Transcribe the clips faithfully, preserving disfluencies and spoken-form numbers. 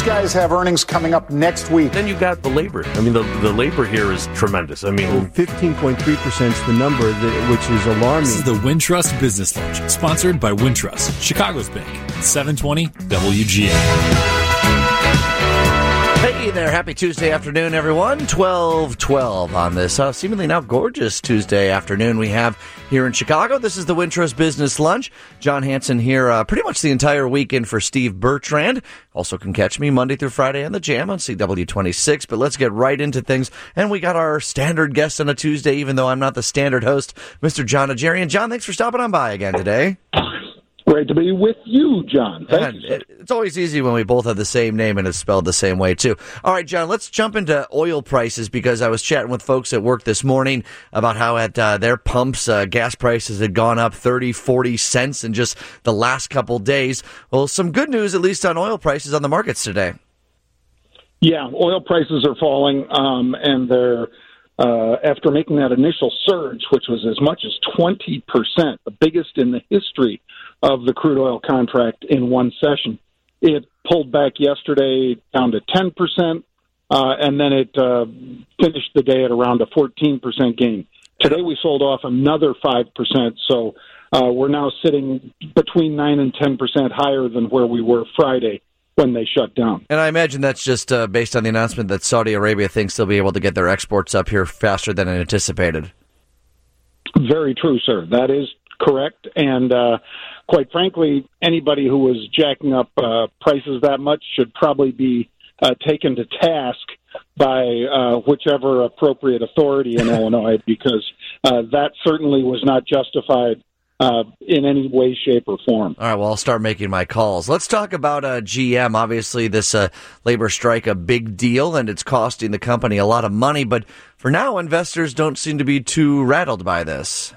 guys have earnings coming up next week. Then you've got the labor. I mean, the, the labor here is tremendous. I mean, fifteen point three percent is the number, that, which is alarming. This is the Wintrust Business Lunch, sponsored by Wintrust, Chicago's bank, seven twenty W G A. Hey there, happy Tuesday afternoon, everyone. twelve twelve on this uh, seemingly now gorgeous Tuesday afternoon we have here in Chicago. This is the Wintrust Business Lunch. John Hanson here uh, pretty much the entire weekend for Steve Bertrand. Also can catch me Monday through Friday on the Jam on C W twenty-six. But let's get right into things. And we got our standard guest on a Tuesday, even though I'm not the standard host, Mister John Najarian. John, thanks for stopping on by again today. Great to be with you, John. Thank and you. Sir. It's always easy when we both have the same name and it's spelled the same way, too. All right, John, let's jump into oil prices because I was chatting with folks at work this morning about how at uh, their pumps, uh, gas prices had gone up thirty, forty cents in just the last couple days. Well, some good news, at least on oil prices on the markets today. Yeah, oil prices are falling, um, and they're uh, after making that initial surge, which was as much as twenty percent, the biggest in the history of the crude oil contract in one session. It pulled back yesterday down to ten percent, uh, and then it uh, finished the day at around a fourteen percent gain. Today we sold off another five percent, so uh, we're now sitting between nine and ten percent higher than where we were Friday when they shut down. And I imagine that's just uh, based on the announcement that Saudi Arabia thinks they'll be able to get their exports up here faster than anticipated. Very true, sir. That is correct, and uh, quite frankly, anybody who was jacking up uh, prices that much should probably be uh, taken to task by uh, whichever appropriate authority in Illinois, because uh, that certainly was not justified uh, in any way, shape, or form. All right, well, I'll start making my calls. Let's talk about uh, G M. Obviously, this uh, labor strike, a big deal, and it's costing the company a lot of money, but for now, investors don't seem to be too rattled by this.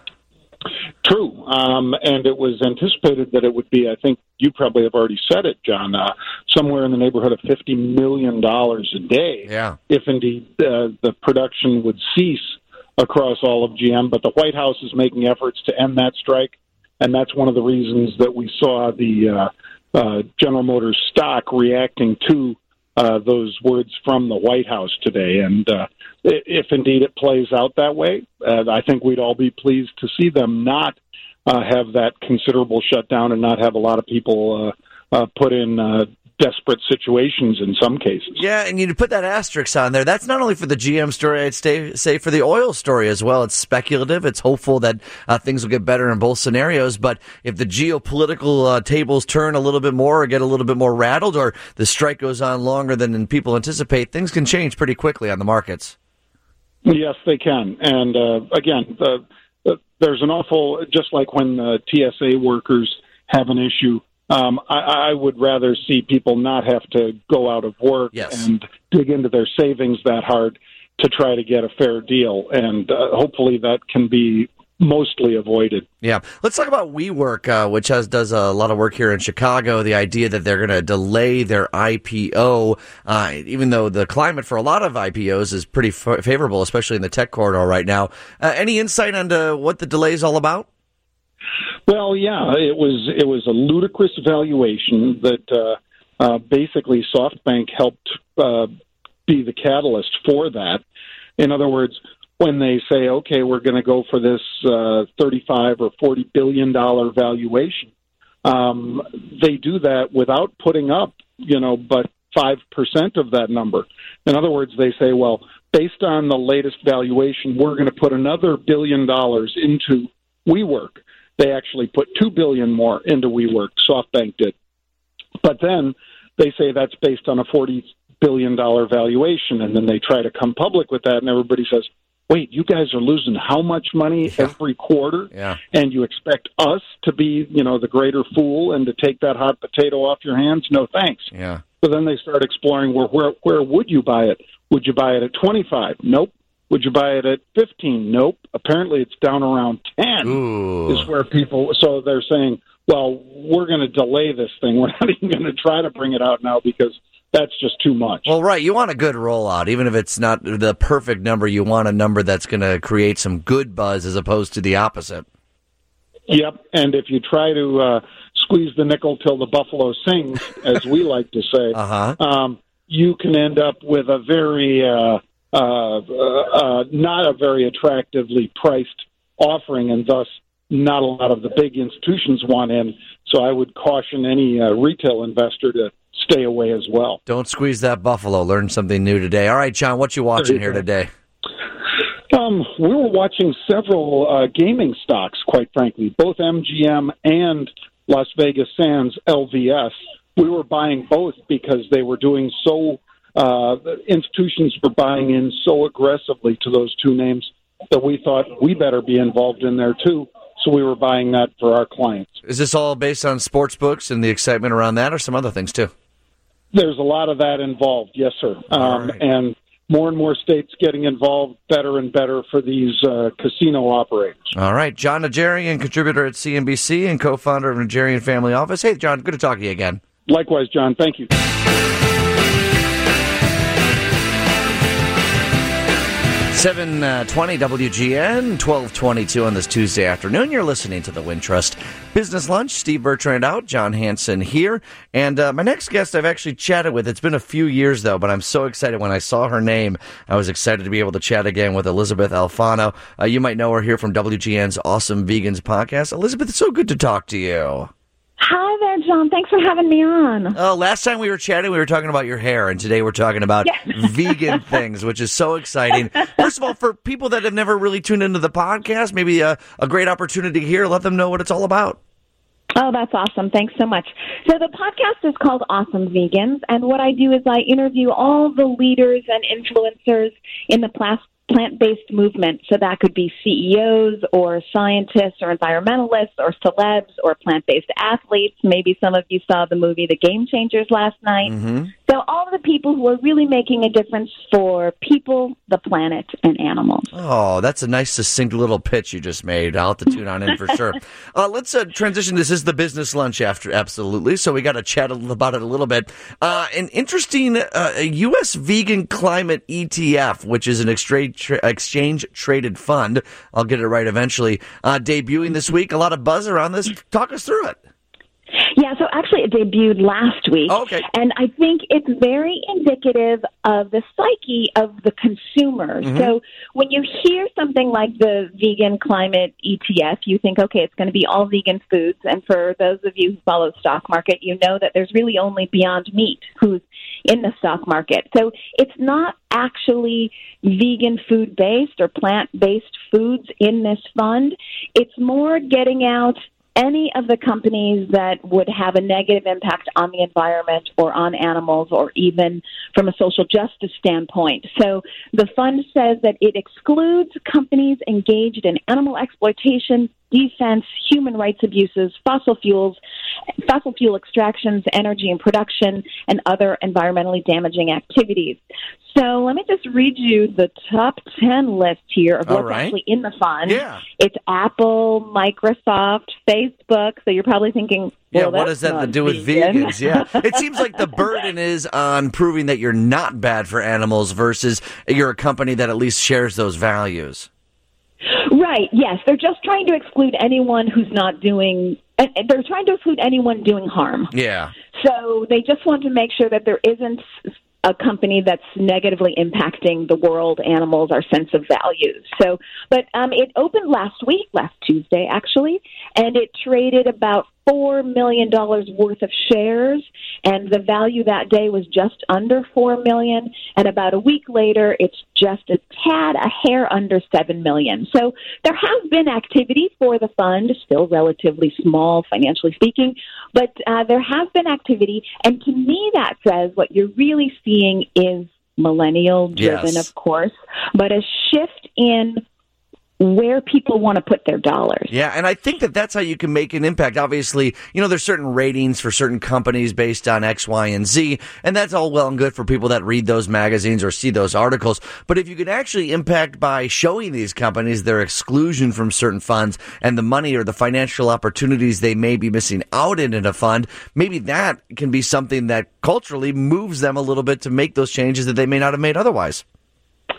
True, um, and it was anticipated that it would be, I think you probably have already said it, John, uh, somewhere in the neighborhood of fifty million dollars a day, yeah. if indeed uh, the production would cease across all of G M. But the White House is making efforts to end that strike, and that's one of the reasons that we saw the uh, uh, General Motors stock reacting to uh, those words from the White House today. And uh, if indeed it plays out that way, uh, I think we'd all be pleased to see them not uh, have that considerable shutdown and not have a lot of people uh, uh, put in uh, desperate situations in some cases. Yeah, and you put that asterisk on there. That's not only for the G M story, I'd stay, say for the oil story as well. It's speculative. It's hopeful that uh, things will get better in both scenarios. But if the geopolitical uh, tables turn a little bit more or get a little bit more rattled, or the strike goes on longer than people anticipate, things can change pretty quickly on the markets. Yes, they can. And uh, again, the, the, there's an awful, just like when the T S A workers have an issue, Um, I, I would rather see people not have to go out of work yes. and dig into their savings that hard to try to get a fair deal. And uh, hopefully that can be mostly avoided. Yeah. Let's talk about WeWork, uh, which has does a lot of work here in Chicago. The idea that they're going to delay their I P O, uh, even though the climate for a lot of I P Os is pretty f- favorable, especially in the tech corridor right now. Uh, any insight into what the delay is all about? Well, yeah, it was it was a ludicrous valuation that uh, uh, basically SoftBank helped uh, be the catalyst for that. In other words, when they say, okay, we're going to go for this uh, thirty-five or forty billion dollar valuation, um, they do that without putting up, you know, but five percent of that number. In other words, they say, well, based on the latest valuation, we're going to put another billion dollars into WeWork. They actually put two billion dollars more into WeWork, SoftBank did. But then they say that's based on a forty billion dollars valuation, and then they try to come public with that, and everybody says, wait, you guys are losing how much money yeah. every quarter? Yeah. And you expect us to be, you know, the greater fool and to take that hot potato off your hands? No, thanks. Yeah. So then they start exploring, well, where where would you buy it? Would you buy it at twenty-five? Nope. Would you buy it at fifteen? Nope. Apparently it's down around ten. Ooh. Is where people, so they're saying, well, we're going to delay this thing. We're not even going to try to bring it out now because that's just too much. Well, right. You want a good rollout. Even if it's not the perfect number, you want a number that's going to create some good buzz as opposed to the opposite. Yep. And if you try to uh, squeeze the nickel till the buffalo sings, as we like to say, Uh-huh. um, you can end up with a very uh, uh, uh, not a very attractively priced offering, and thus not a lot of the big institutions want in. So I would caution any uh, retail investor to stay away as well. Don't squeeze that buffalo. Learn something new today. All right, John, what you watching here today? Um, we were watching several uh, gaming stocks, quite frankly, both M G M and Las Vegas Sands L V S. We were buying both because they were doing so, uh, institutions were buying in so aggressively to those two names that we thought we better be involved in there too. So we were buying that for our clients. Is this all based on sports books and the excitement around that, or some other things too? There's a lot of that involved, yes, sir. Um, right. And more and more states getting involved, better and better for these uh, casino operators. All right. John Najarian, contributor at C N B C and co-founder of Najarian Family Office. Hey, John, good to talk to you again. Likewise, John. Thank you. seven twenty W G N, twelve twenty-two on this Tuesday afternoon. You're listening to the Wintrust Business Lunch. Steve Bertrand out, John Hanson here. And uh, my next guest I've actually chatted with. It's been a few years, though, but I'm so excited. When I saw her name, I was excited to be able to chat again with Elizabeth Alfano. Uh, you might know her here from W G N's Awesome Vegans podcast. Elizabeth, it's so good to talk to you. Hi there, John. Thanks for having me on. Oh, last time we were chatting, we were talking about your hair, and today we're talking about yes. vegan things, which is so exciting. First of all, for people that have never really tuned into the podcast, maybe a, a great opportunity here. Let them know what it's all about. Oh, that's awesome. Thanks so much. So the podcast is called Awesome Vegans, and what I do is I interview all the leaders and influencers in the plastic plant-based movement. So that could be C E Os or scientists or environmentalists or celebs or plant-based athletes. Maybe some of you saw the movie The Game Changers last night. Mm-hmm. So all of the people who are really making a difference for people, the planet, and animals. Oh, that's a nice, succinct little pitch you just made. I'll have to tune on in for sure. Uh, let's uh, transition. This is the business lunch after, absolutely. So we got to chat about it a little bit. Uh, an interesting uh, U S vegan climate E T F, which is an exchange tra- exchange traded fund. I'll get it right eventually. Uh, debuting this week. A lot of buzz around this. Talk us through it. Yeah, so actually it debuted last week. Oh, okay. And I think it's very indicative of the psyche of the consumer. Mm-hmm. So when you hear something like the vegan climate E T F, you think, okay, it's going to be all vegan foods. And for those of you who follow the stock market, you know that there's really only Beyond Meat who's in the stock market. So it's not actually vegan food-based or plant-based foods in this fund. It's more getting out any of the companies that would have a negative impact on the environment or on animals or even from a social justice standpoint. So the fund says that it excludes companies engaged in animal exploitation, defense, human rights abuses, fossil fuels, fossil fuel extractions, energy and production, and other environmentally damaging activities. So let me just read you the top ten list here of what's right. actually in the fund. Yeah. It's Apple, Microsoft, Facebook. So you're probably thinking, well, yeah, what does that have to do with vegan. vegans? Yeah. It seems like the burden is on proving that you're not bad for animals versus you're a company that at least shares those values. Right, yes. They're just trying to exclude anyone who's not doing, they're trying to exclude anyone doing harm. Yeah. So they just want to make sure that there isn't a company that's negatively impacting the world, animals, our sense of values. So, but um, it opened last week, last Tuesday, actually, and it traded about four million dollars worth of shares, and the value that day was just under four million dollars, and about a week later, it's just a tad, a hair under seven million dollars. So there has been activity for the fund, still relatively small, financially speaking, but uh, there has been activity, and to me that says what you're really seeing is millennial-driven, Yes. of course, but a shift in where people want to put their dollars. Yeah, and I think that that's how you can make an impact. Obviously, you know, there's certain ratings for certain companies based on X, Y, and Z, and that's all well and good for people that read those magazines or see those articles. But if you can actually impact by showing these companies their exclusion from certain funds and the money or the financial opportunities they may be missing out in in a fund, maybe that can be something that culturally moves them a little bit to make those changes that they may not have made otherwise.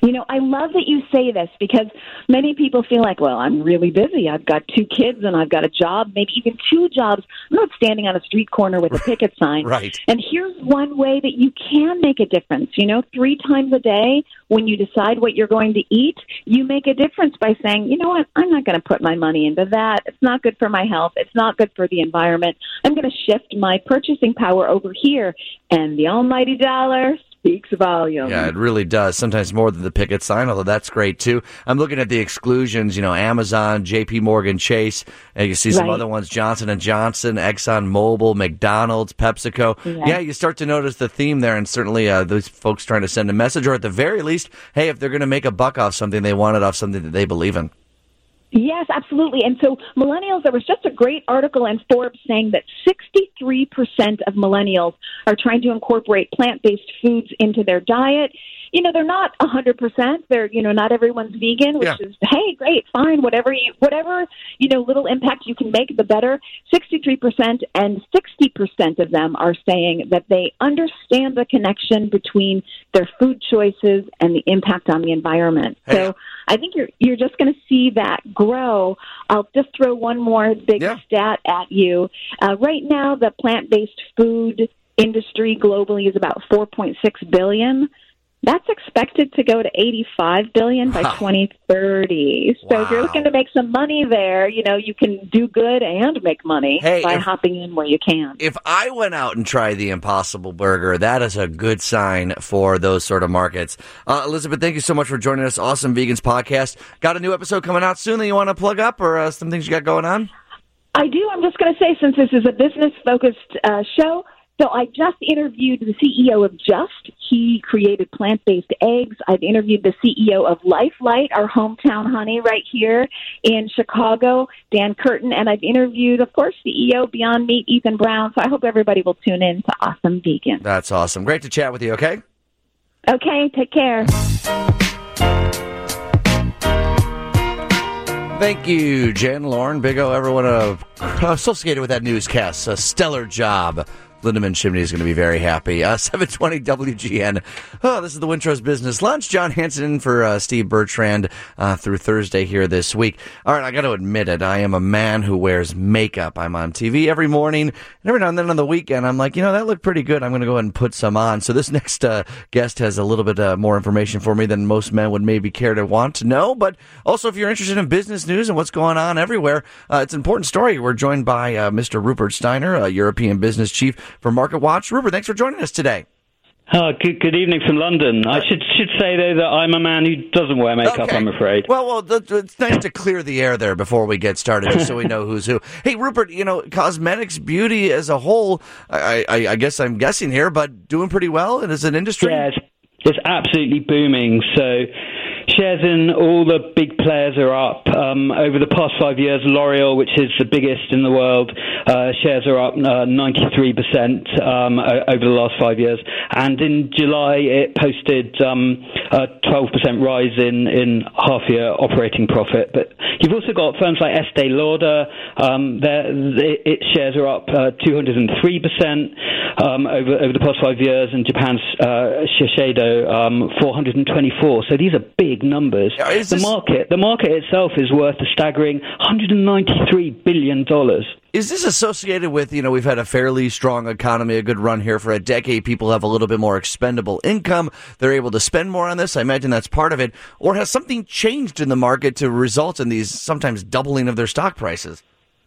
You know, I love that you say this because many people feel like, well, I'm really busy. I've got two kids and I've got a job, maybe even two jobs. I'm not standing on a street corner with a picket sign. Right. And here's one way that you can make a difference. You know, three times a day when you decide what you're going to eat, you make a difference by saying, you know what, I'm not going to put my money into that. It's not good for my health. It's not good for the environment. I'm going to shift my purchasing power over here. And the almighty dollar speaks volumes. Yeah, it really does. Sometimes more than the picket sign, although that's great too. I'm looking at the exclusions, you know, Amazon, J P Morgan Chase, and you see some Right. other ones, Johnson and Johnson, Exxon Mobil, McDonald's, PepsiCo. Yeah. Yeah, you start to notice the theme there, and certainly uh, those folks trying to send a message, or at the very least, hey, if they're going to make a buck off something, they want it off something that they believe in. Yes, absolutely. And so millennials, there was just a great article in Forbes saying that sixty-three percent of millennials are trying to incorporate plant-based foods into their diet. You know, they're not one hundred percent. They're, you know, not everyone's vegan, which Yeah. is, hey, great, fine, whatever, you, whatever, you know, little impact you can make, the better. sixty-three percent and sixty percent of them are saying that they understand the connection between their food choices and the impact on the environment. Hey. So I think you're you're just going to see that grow. I'll just throw one more big Yeah. stat at you. Uh, right now, the plant-based food industry globally is about four point six billion dollars. That's expected to go to eighty-five billion dollars by Wow. twenty thirty. So if you're Wow. looking to make some money there, you know, you can do good and make money Hey, by if- hopping in where you can. If I went out and tried the Impossible Burger, that is a good sign for those sort of markets. Uh, Elizabeth, thank you so much for joining us. Awesome Vegans podcast. Got a new episode coming out soon that you want to plug up, or uh, some things you got going on? I do. I'm just going to say, since this is a business-focused uh, show, so I just interviewed the C E O of Just. He created plant-based eggs. I've interviewed the C E O of Lifelight, our hometown honey right here in Chicago, Dan Curtin. And I've interviewed, of course, C E O Beyond Meat, Ethan Brown. So I hope everybody will tune in to Awesome Vegan. That's awesome. Great to chat with you, okay? Okay, take care. Thank you, Jen, Lauren, Big O, everyone uh, associated with that newscast. A stellar job. Lindemann Chimney is going to be very happy. Uh, seven twenty W G N. Oh, this is the Wintrust Business Lunch. John Hanson for uh, Steve Bertrand uh, through Thursday here this week. All right, I got to admit it. I am a man who wears makeup. I'm on T V every morning, and every now and then on the weekend, I'm like, you know, that looked pretty good. I'm going to go ahead and put some on. So this next uh, guest has a little bit uh, more information for me than most men would maybe care to want to know. But also, if you're interested in business news and what's going on everywhere, uh, it's an important story. We're joined by uh, Mister Rupert Steiner, a European business chief for Market Watch. Rupert, thanks for joining us today. Oh, good, good evening from London. I should should say, though, that I'm a man who doesn't wear makeup, Okay. I'm afraid. Well, well, th- th- it's nice to clear the air there before we get started, just so we know who's who. Hey, Rupert, you know, cosmetics, beauty as a whole, I, I, I guess I'm guessing here, but doing pretty well as an industry? Yeah, it's, it's absolutely booming. So shares in all the big players are up. Um, over the past five years, L'Oreal, which is the biggest in the world, uh, shares are up uh, ninety-three percent um, o- over the last five years. And in July, it posted um, a twelve percent rise in, in half-year operating profit. But you've also got firms like Estee Lauder. Um, their, its shares are up uh, two hundred three percent um, over, over the past five years, and Japan's uh, Shiseido um, four hundred twenty-four. So these are big numbers. Yeah, is the this- market, the market itself is worth a staggering one hundred ninety-three billion dollars. Is this associated with, you know, we've had a fairly strong economy, a good run here for a decade. People have a little bit more expendable income. They're able to spend more on this. I imagine that's part of it. Or has something changed in the market to result in these sometimes doubling of their stock prices?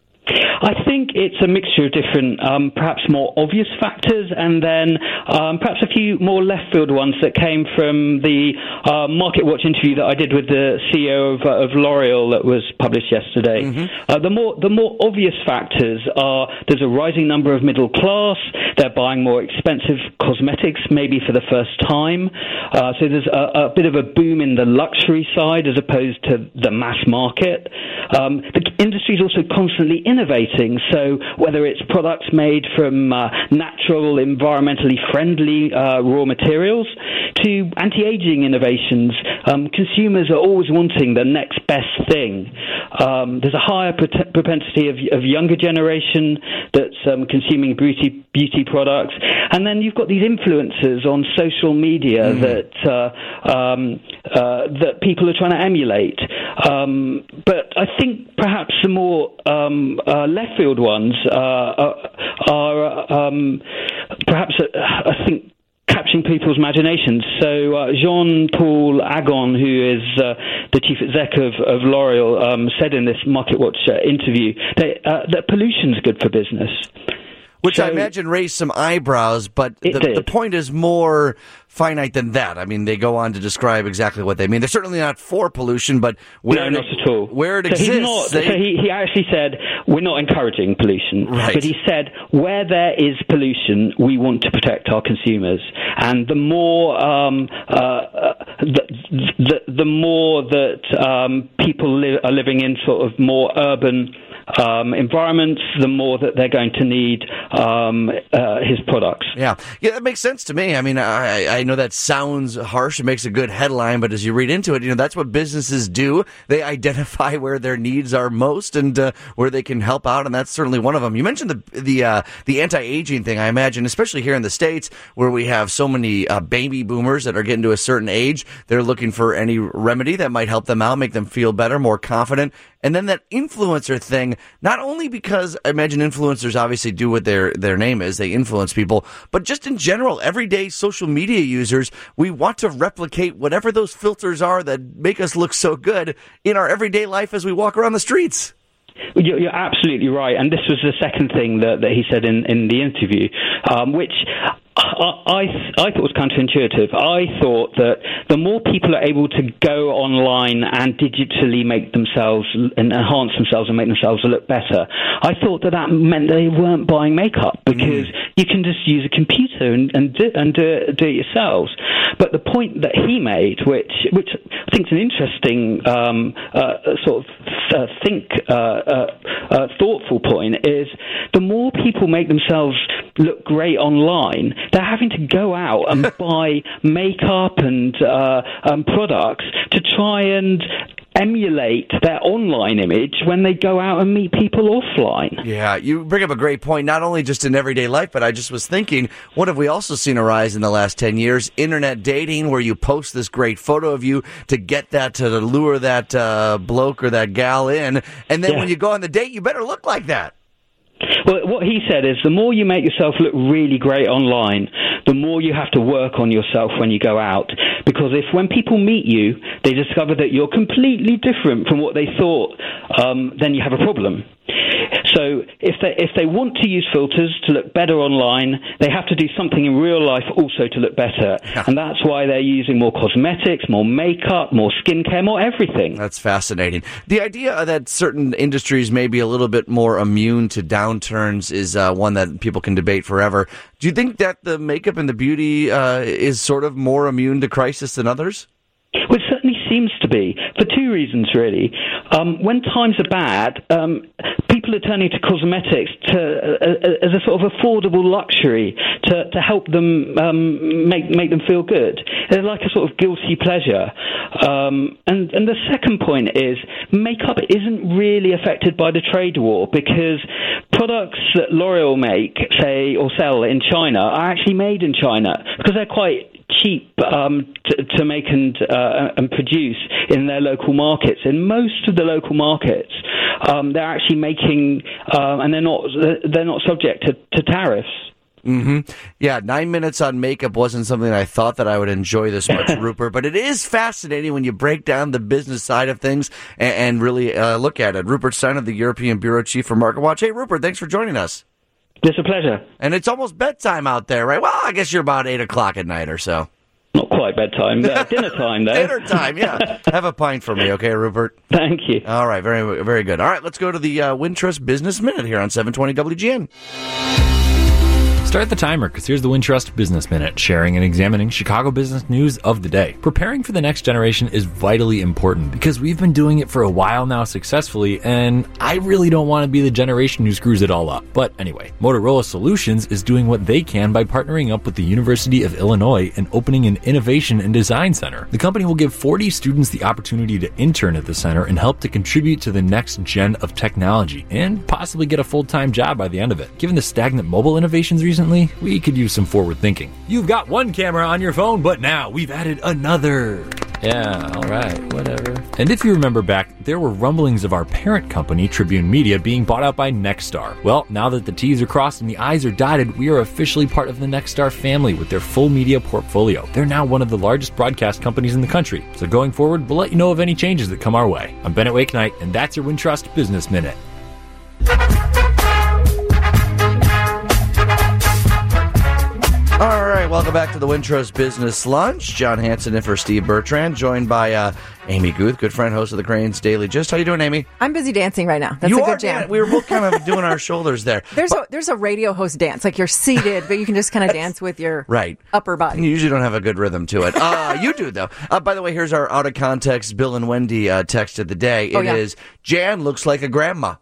I think it's a mixture of different, um, perhaps more obvious factors, and then um, perhaps a few more left field ones that came from the uh, Market Watch interview that I did with the C E O of, uh, of L'Oreal that was published yesterday. Mm-hmm. Uh, the more the more obvious factors are there's a rising number of middle class. They're buying more expensive cosmetics, maybe for the first time. Uh, so there's a, a bit of a boom in the luxury side as opposed to the mass market. Um, the industry is also constantly innovating. So whether it's products made from uh, natural, environmentally friendly uh, raw materials to anti-aging innovations, um, consumers are always wanting the next best thing. Um, there's a higher pro- propensity of, of younger generation that's um, consuming beauty beauty products, And then you've got these influencers on social media mm. that uh, um, uh, that people are trying to emulate. Um, but I think perhaps the more um, uh, left field ones uh, are, are um, perhaps uh, I think. capturing people's imaginations. So uh, Jean-Paul Agon, who is uh, the chief exec of, of L'Oreal, um, said in this MarketWatch uh, interview that, uh, that pollution's good for business. Which so, I imagine raised some eyebrows, but the, the point is more finite than that. I mean, they go on to describe exactly what they mean. They're certainly not for pollution, but where no, it, not at all. Where it so exists. He's not, they... So he, he actually said, we're not encouraging pollution. Right. But he said, where there is pollution, we want to protect our consumers. And the more um, uh, the, the, the more that um, people li- are living in sort of more urban Um, environments, the more that they're going to need um, uh, his products. Yeah, yeah, that makes sense to me. I mean, I, I know that sounds harsh. It makes a good headline, but as you read into it, you know, that's what businesses do. They identify where their needs are most and uh, where they can help out, and that's certainly one of them. You mentioned the the uh, the anti-aging thing. I imagine, especially here in the States, where we have so many uh, baby boomers that are getting to a certain age, they're looking for any remedy that might help them out, make them feel better, more confident. And then that influencer thing, not only because I imagine influencers obviously do what their, their name is, they influence people, but just in general, everyday social media users, we want to replicate whatever those filters are that make us look so good in our everyday life as we walk around the streets. You're, you're absolutely right. And this was the second thing that, that he said in, in the interview, um, which I, I, I thought was counterintuitive. I thought that the more people are able to go online and digitally make themselves and enhance themselves and make themselves look better, I thought that that meant they weren't buying makeup because mm. you can just use a computer and, and, do, and do, do it yourselves. But the point that he made, which which I think is an interesting um, uh, sort of uh, think uh, uh, uh, thoughtful point, is the more people make themselves look great online, they're having to go out and buy makeup and uh, um, products to try and emulate their online image when they go out and meet people offline. Yeah, you bring up a great point, not only just in everyday life, but I just was thinking, what have we also seen a rise in the last ten years? Internet dating, where you post this great photo of you to get that, to lure that uh, bloke or that gal in, and then yeah. when you go on the date, you better look like that. Well, what he said is the more you make yourself look really great online, the more you have to work on yourself when you go out. Because if when people meet you, they discover that you're completely different from what they thought, um, then you have a problem. So if they if they want to use filters to look better online, they have to do something in real life also to look better. Yeah. And that's why they're using more cosmetics, more makeup, more skincare, more everything. That's fascinating. The idea that certain industries may be a little bit more immune to downturns is uh, one that people can debate forever. Do you think that the makeup and the beauty uh, is sort of more immune to crisis than others? Well, it certainly seems to be, for two reasons, really. Um, when times are bad, um, people are turning to cosmetics to, uh, as a sort of affordable luxury to, to help them um, make make them feel good. They're like a sort of guilty pleasure. Um, and, and the second point is makeup isn't really affected by the trade war because products that L'Oreal make, say, or sell in China are actually made in China because they're quite cheap um, to, to make and uh, and produce in their local markets. In most of the local markets, um, they're actually making, uh, and they're not they're not subject to, to tariffs. Mm-hmm. Yeah, nine minutes on makeup wasn't something I thought that I would enjoy this much, Rupert, but it is fascinating when you break down the business side of things and, and really uh, look at it. Rupert Stein, the European Bureau Chief for MarketWatch. Hey, Rupert, thanks for joining us. It's a pleasure. And it's almost bedtime out there, right? Well, I guess you're about eight o'clock at night or so. Not quite bedtime. Uh, dinner time, though. Dinner time, yeah. Have a pint for me, okay, Rupert? Thank you. All right, very, very good. All right, let's go to the uh, Wintrust Business Minute here on seven twenty W G N. Start the timer, because here's the Wintrust Business Minute, sharing and examining Chicago business news of the day. Preparing for the next generation is vitally important, because we've been doing it for a while now successfully, and I really don't want to be the generation who screws it all up. But anyway, Motorola Solutions is doing what they can by partnering up with the University of Illinois and opening an Innovation and Design Center. The company will give forty students the opportunity to intern at the center and help to contribute to the next gen of technology, and possibly get a full-time job by the end of it. Given the stagnant mobile innovations recently, unfortunately, we could use some forward thinking. You've got one camera on your phone, but now we've added another. Yeah, all right, whatever. And if you remember back, there were rumblings of our parent company, Tribune Media, being bought out by Nexstar. Well, now that the T's are crossed and the I's are dotted, we are officially part of the Nexstar family with their full media portfolio. They're now one of the largest broadcast companies in the country. So going forward, we'll let you know of any changes that come our way. I'm Bennett Wakenight, and that's your Wintrust Business Minute. All right, welcome back to the Wintrust Business Lunch. John Hanson in for Steve Bertrand, joined by uh, Amy Guth, good friend, host of the Crain's Daily Gist. How you doing, Amy? I'm busy dancing right now. That's you a good are, jam. Dan- we were both kind of doing our shoulders there. There's but, a there's a radio host dance, like you're seated, but you can just kind of dance with your right. upper body. You usually don't have a good rhythm to it. Uh, you do, though. Uh, by the way, here's our out of context Bill and Wendy uh, text of the day. It oh, yeah. is, Jan looks like a grandma.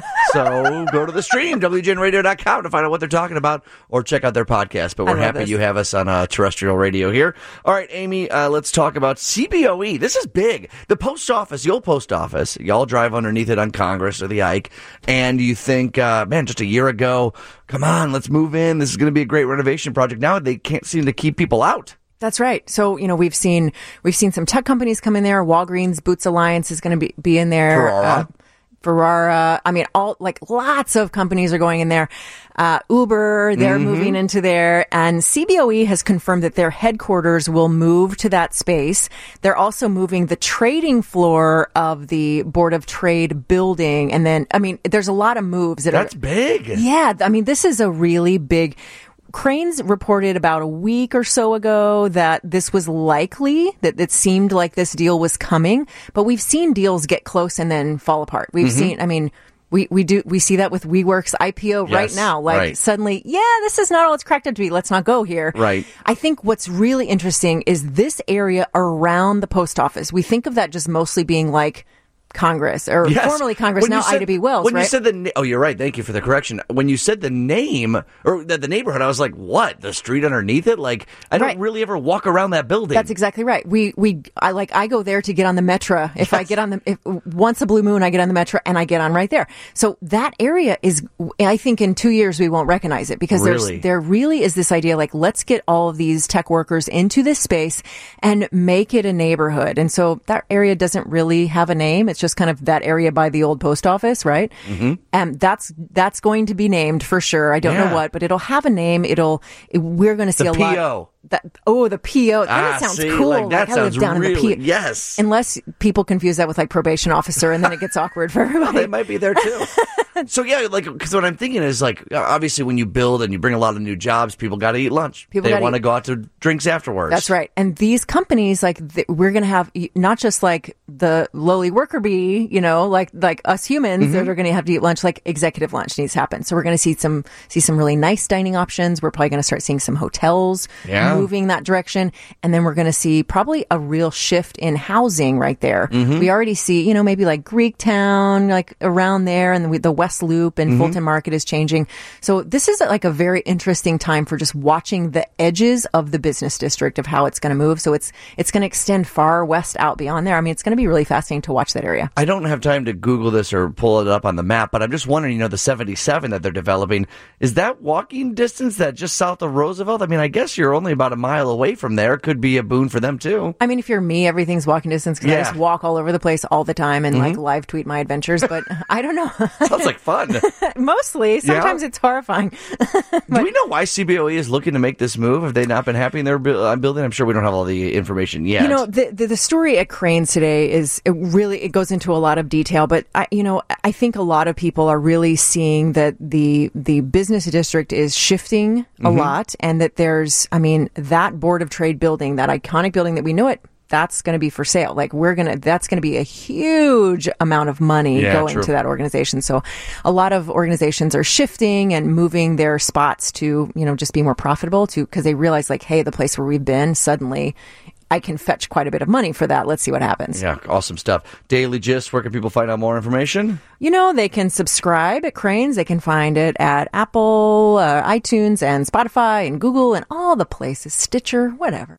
So go to the stream, W G N radio dot com, to find out what they're talking about, or check out their podcast. But we're happy this. you have us on uh, terrestrial radio here. All right, Amy, uh, let's talk about C B O E. This is big. The post office, the old post office, y'all drive underneath it on Congress or the Ike, and you think, uh, man, just a year ago, come on, let's move in. This is going to be a great renovation project. Now they can't seem to keep people out. That's right. So, you know, we've seen we've seen some tech companies come in there. Walgreens Boots Alliance is going to be, be in there. Ferrara. Uh, Ferrara. I mean, all like lots of companies are going in there. Uh, Uber, they're Mm-hmm. moving into there. And C B O E has confirmed that their headquarters will move to that space. They're also moving the trading floor of the Board of Trade building. And then, I mean, there's a lot of moves. That That's are, big. Yeah. I mean, this is a really big... Crain's reported about a week or so ago that this was likely, that it seemed like this deal was coming, but we've seen deals get close and then fall apart. We've mm-hmm. seen, I mean, we, we do, we see that with WeWork's I P O yes, right now. Like right. suddenly, yeah, this is not all it's cracked up to be. Let's not go here. Right. I think what's really interesting is this area around the post office. We think of that just mostly being like Congress, or yes. formerly Congress, when now said, Ida B. Wells, when right? you said the na- oh, you're right. Thank you for the correction. When you said the name or the, the neighborhood, I was like, what? The street underneath it? Like, I don't right. really ever walk around that building. That's exactly right. We we I like I go there to get on the Metro. If yes. I get on the if once a blue moon, I get on the Metro and I get on right there. So that area is, I think, in two years we won't recognize it because really? there's there really is this idea like let's get all of these tech workers into this space and make it a neighborhood. And so that area doesn't really have a name. It's just kind of that area by the old post office, right? Mm-hmm. And that's that's going to be named for sure. I don't yeah. know what, but it'll have a name. It'll it, we're going to see the a P O. lot. That Ah, oh, the P O. That sounds see, cool. Like, that like, sounds I live down really, in the P O. Yes. Unless people confuse that with like probation officer, and then it gets awkward for everybody. Well, they might be there too. So yeah, like because what I'm thinking is like obviously when you build and you bring a lot of new jobs, people got to eat lunch. People they want to eat. go out to drinks afterwards. That's right. And these companies, like th- we're going to have not just like the lowly worker bee, you know, like like us humans mm-hmm. that are going to have to eat lunch. Like executive lunch needs to happen. So we're going to see some see some really nice dining options. We're probably going to start seeing some hotels yeah. moving that direction, and then we're going to see probably a real shift in housing right there. Mm-hmm. We already see, you know, maybe like Greektown, like around there, and the, the West Loop and mm-hmm. Fulton Market is changing. So this is like a very interesting time for just watching the edges of the business district of how it's going to move. So it's it's going to extend far west out beyond there. I mean, it's going to be really fascinating to watch that area. I don't have time to Google this or pull it up on the map, but I'm just wondering, you know, the seventy-seven that they're developing, is that walking distance that just south of Roosevelt? I mean, I guess you're only about a mile away from there. Could be a boon for them too. I mean, if you're me, everything's walking distance because yeah. I just walk all over the place all the time and mm-hmm. like live tweet my adventures, but I don't know. Sounds like fun. Mostly. Sometimes yeah. it's horrifying. But, do we know why C B O E is looking to make this move? Have they not been happy in their bu- building? I'm sure we don't have all the information yet. You know, the the, the story at Crain's today is it really, it goes into a lot of detail, but I, you know, I think a lot of people are really seeing that the the business district is shifting a mm-hmm. lot, and that there's, I mean, that Board of Trade building, that iconic building that we know it, that's going to be for sale. Like we're going to, that's going to be a huge amount of money yeah, going true. to that organization. So a lot of organizations are shifting and moving their spots to, you know, just be more profitable to, because they realize like, hey, the place where we've been, suddenly I can fetch quite a bit of money for that. Let's see what happens. Yeah, awesome stuff. Daily Gist, where can people find out more information? You know, they can subscribe at Crain's. They can find it at Apple, uh, iTunes, and Spotify, and Google, and all the places, Stitcher, whatever.